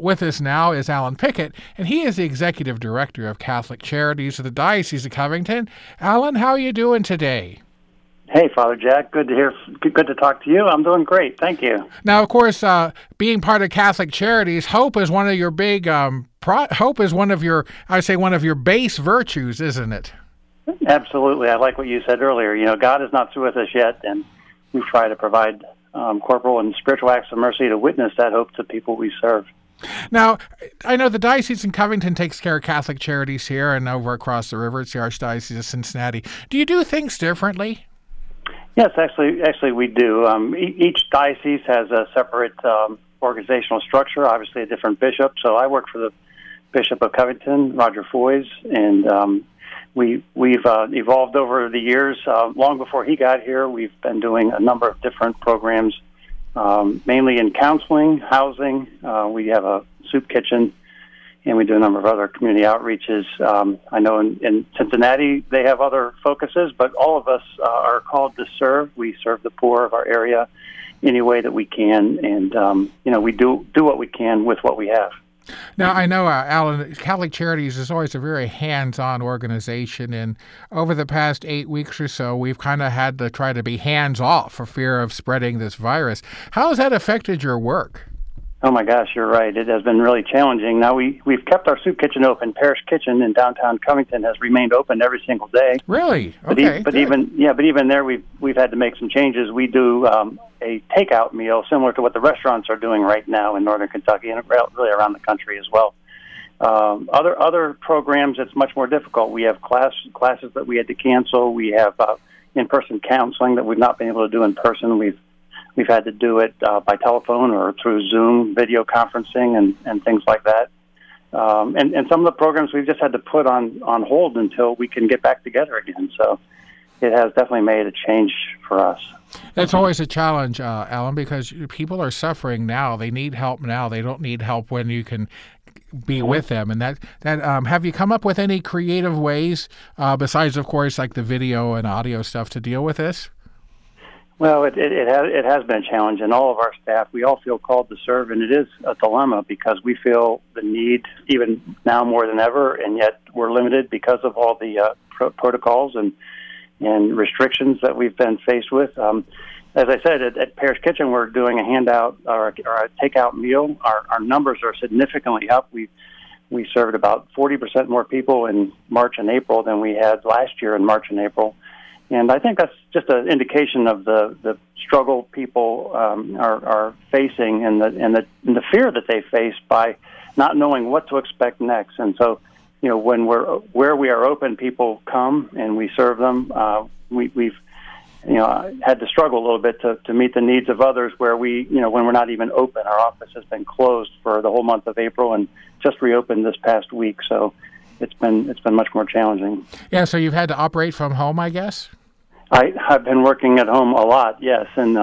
with us now is Alan Pickett, and he is the Executive Director of Catholic Charities of the Diocese of Covington. Alan, how are you doing today? Hey, Father Jack. Good to hear. Good to talk to you. I'm doing great. Thank you. Now, of course, being part of Catholic Charities, hope is one of your big. Hope is one of your, I would say, one of your base virtues, isn't it? Absolutely. I like what you said earlier. You know, God is not through with us yet, and we try to provide corporal and spiritual acts of mercy to witness that hope to people we serve. Now, I know the Diocese in Covington takes care of Catholic Charities here and over across the river. It's the Archdiocese of Cincinnati. Do you do things differently? Yes, actually, we do. Each diocese has a separate organizational structure, obviously a different bishop. So I work for the Bishop of Covington, Roger Foys, and we've evolved over the years. Long before he got here, we've been doing a number of different programs, mainly in counseling, housing. We have a soup kitchen, and we do a number of other community outreaches. I know in Cincinnati they have other focuses, but all of us are called to serve. We serve the poor of our area any way that we can, and we do what we can with what we have. Now, I know, Alan, Catholic Charities is always a very hands-on organization, and over the past 8 weeks or so, we've kind of had to try to be hands-off for fear of spreading this virus. How has that affected your work? Oh, my gosh, you're right. It has been really challenging. Now, we've kept our soup kitchen open. Parish Kitchen in downtown Covington has remained open every single day. Really? Okay. But even there, we've had to make some changes. We do a takeout meal similar to what the restaurants are doing right now in northern Kentucky and really around the country as well. Other programs, it's much more difficult. We have classes that we had to cancel. We have in-person counseling that we've not been able to do in person. We've had to do it by telephone or through Zoom video conferencing and things like that. And some of the programs we've just had to put on hold until we can get back together again. So it has definitely made a change for us. That's always a challenge, Alan, because people are suffering now. They need help now. They don't need help when you can be with them. And that have you come up with any creative ways, besides, of course, like the video and audio stuff, to deal with this? Well, it has been a challenge, and all of our staff, we all feel called to serve, and it is a dilemma because we feel the need even now more than ever, and yet we're limited because of all the protocols and restrictions that we've been faced with. As I said, at Parish Kitchen, we're doing a handout or a takeout meal. Our numbers are significantly up. We served about 40% more people in March and April than we had last year in March and April. And I think that's just an indication of the struggle people are facing and the fear that they face by not knowing what to expect next. And so, when where we are open, people come and we serve them. We've had to struggle a little bit to meet the needs of others where when we're not even open. Our office has been closed for the whole month of April and just reopened this past week. So it's been much more challenging. Yeah, so you've had to operate from home, I guess? I've been working at home a lot, yes. And,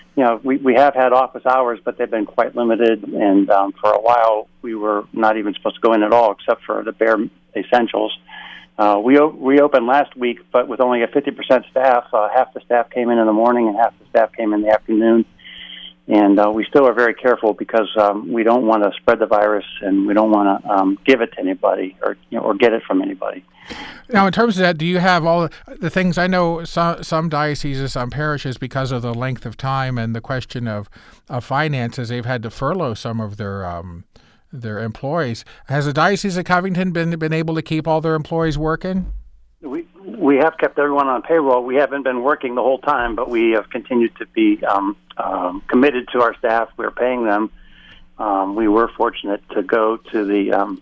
we have had office hours, but they've been quite limited. And for a while, we were not even supposed to go in at all except for the bare essentials. We reopened last week, but with only a 50% staff. Half the staff came in the morning and half the staff came in the afternoon. And we still are very careful because we don't want to spread the virus and we don't want to give it to anybody or get it from anybody. Now, in terms of that, do you have all the things? I know some dioceses, some parishes, because of the length of time and the question of finances, they've had to furlough some of their employees. Has the Diocese of Covington been able to keep all their employees working? We have kept everyone on payroll. We haven't been working the whole time, but we have continued to be committed to our staff. We're paying them. We were fortunate to go to the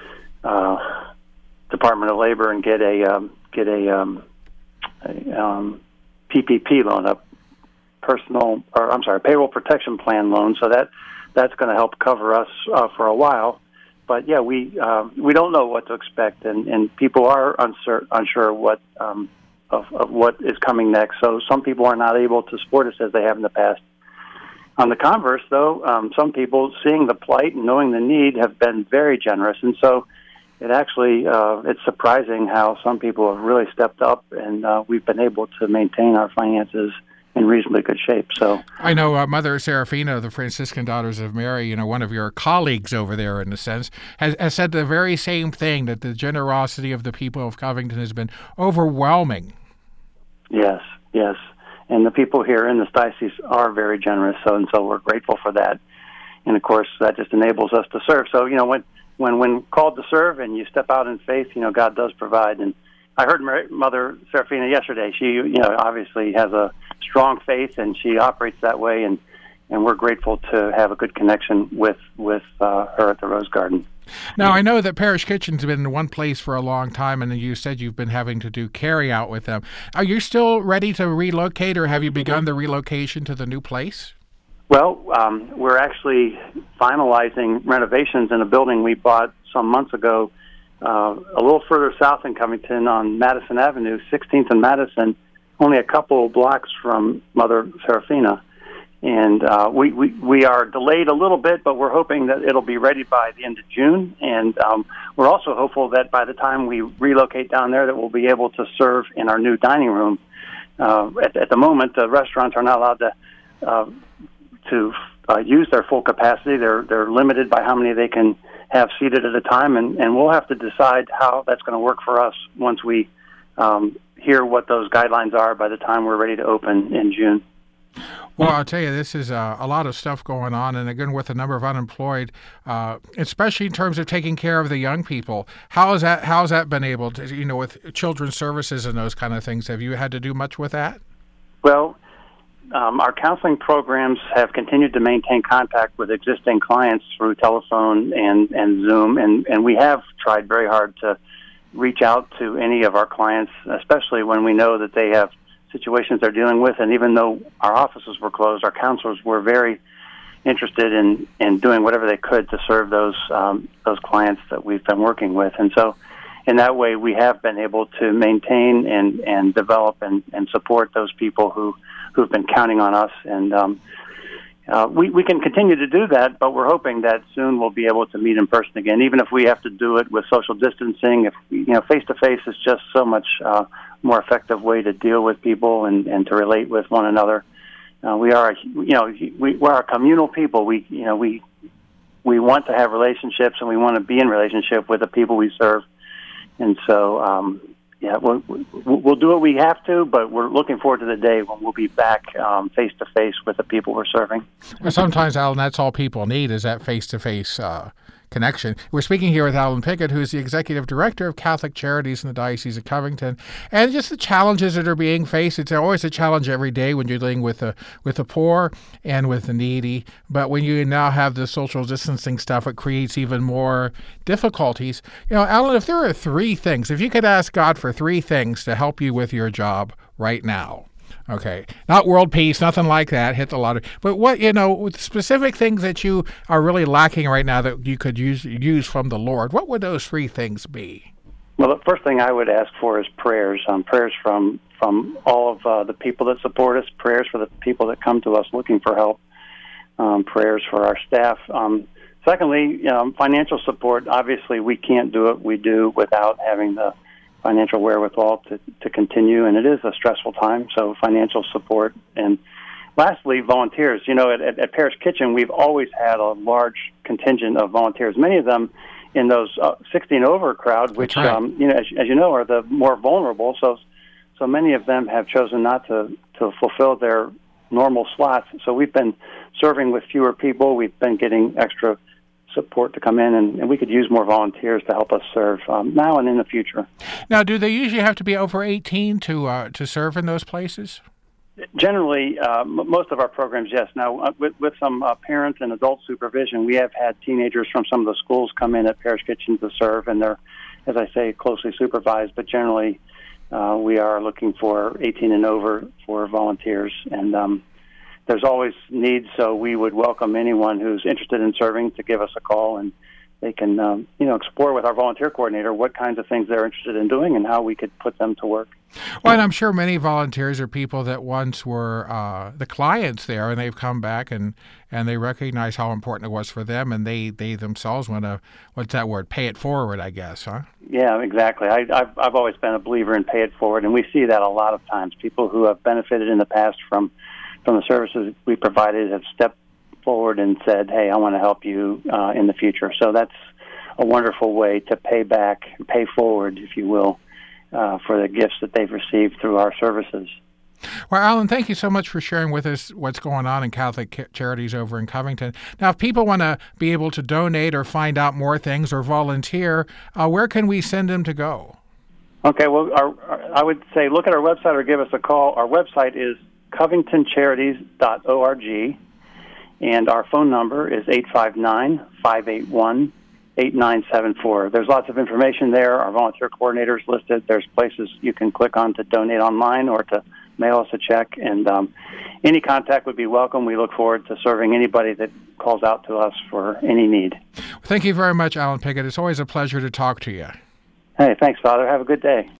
Department of Labor and get a PPP loan, payroll protection plan loan. So that's going to help cover us for a while. But yeah, we don't know what to expect, and people are unsure what of what is coming next. So some people are not able to support us as they have in the past. On the converse, though, some people, seeing the plight and knowing the need, have been very generous, and so it actually it's surprising how some people have really stepped up, and we've been able to maintain our finances in reasonably good shape. So I know Mother Serafina of the Franciscan Daughters of Mary, one of your colleagues over there in a sense, has said the very same thing, that the generosity of the people of Covington has been overwhelming. Yes. And the people here in this diocese are very generous, so we're grateful for that. And of course, that just enables us to serve. So, when called to serve and you step out in faith, God does provide. And I heard Mother Serafina yesterday. She, obviously has a strong faith, and she operates that way. And we're grateful to have a good connection with her at the Rose Garden. Now, I know that Parish Kitchen's been in one place for a long time, and you said you've been having to do carry out with them. Are you still ready to relocate, or have you begun the relocation to the new place? Well, we're actually finalizing renovations in a building we bought some months ago, a little further south in Covington on Madison Avenue, 16th and Madison, only a couple of blocks from Mother Serafina. And we are delayed a little bit, but we're hoping that it'll be ready by the end of June. And we're also hopeful that by the time we relocate down there, that we'll be able to serve in our new dining room. At the moment, the restaurants are not allowed to use their full capacity. They're limited by how many they can have seated at a time, and we'll have to decide how that's going to work for us once we hear what those guidelines are by the time we're ready to open in June. Well, I'll tell you, this is a lot of stuff going on, and again, with the number of unemployed, especially in terms of taking care of the young people. How's that been able to, with children's services and those kind of things? Have you had to do much with that? Well, our counseling programs have continued to maintain contact with existing clients through telephone and Zoom, and we have tried very hard to reach out to any of our clients, especially when we know that they have situations they're dealing with. And even though our offices were closed, our counselors were very interested in doing whatever they could to serve those clients that we've been working with. And so in that way, we have been able to maintain and develop and support those people who've been counting on us. And we can continue to do that, but we're hoping that soon we'll be able to meet in person again, even if we have to do it with social distancing. If face-to-face is just so much more effective way to deal with people and to relate with one another. We're a communal people. We want to have relationships, and we want to be in relationship with the people we serve. And so, we'll do what we have to, but we're looking forward to the day when we'll be back face-to-face with the people we're serving. Well, sometimes, Alan, that's all people need is that face-to-face connection. We're speaking here with Alan Pickett, who's the Executive Director of Catholic Charities in the Diocese of Covington, and just the challenges that are being faced. It's always a challenge every day when you're dealing with the poor and with the needy, but when you now have the social distancing stuff, it creates even more difficulties. Alan, if there are three things, if you could ask God for three things to help you with your job right now, okay, not world peace, nothing like that, hit the lottery. But what, specific things that you are really lacking right now that you could use from the Lord, what would those three things be? Well, the first thing I would ask for is prayers. Prayers from all of the people that support us, prayers for the people that come to us looking for help, prayers for our staff. Secondly, financial support. Obviously, we can't do what we do without having the financial wherewithal to continue, and it is a stressful time, so financial support. And lastly, volunteers. At Parish Kitchen, we've always had a large contingent of volunteers, many of them in those 60 and over crowd, which, right. As you know, are the more vulnerable. So many of them have chosen not to fulfill their normal slots. So we've been serving with fewer people. We've been getting extra support to come in, and we could use more volunteers to help us serve now and in the future. Now, do they usually have to be over 18 to serve in those places? Generally, most of our programs, yes. Now, with some parent and adult supervision, we have had teenagers from some of the schools come in at Parish Kitchen to serve, and they're, as I say, closely supervised. But generally, we are looking for 18 and over for volunteers, and there's always needs, so we would welcome anyone who's interested in serving to give us a call, and explore with our volunteer coordinator what kinds of things they're interested in doing and how we could put them to work. Well, and I'm sure many volunteers are people that once were the clients there, and they've come back and they recognize how important it was for them, and they themselves want to, what's that word, pay it forward, I guess, huh? Yeah, exactly. I've always been a believer in pay it forward, and we see that a lot of times. People who have benefited in the past from the services we provided have stepped forward and said, hey, I want to help you in the future. So that's a wonderful way to pay forward, if you will, for the gifts that they've received through our services. Well, Alan, thank you so much for sharing with us what's going on in Catholic Charities over in Covington. Now, if people want to be able to donate or find out more things or volunteer, where can we send them to go? Okay, well, I would say look at our website or give us a call. Our website is covingtoncharities.org, and our phone number is 859-581-8974. There's lots of information there. Our volunteer coordinators listed. There's places you can click on to donate online or to mail us a check, and any contact would be welcome. We look forward to serving anybody that calls out to us for any need. Thank you very much, Alan Pickett. It's always a pleasure to talk to you. Hey, thanks, Father. Have a good day.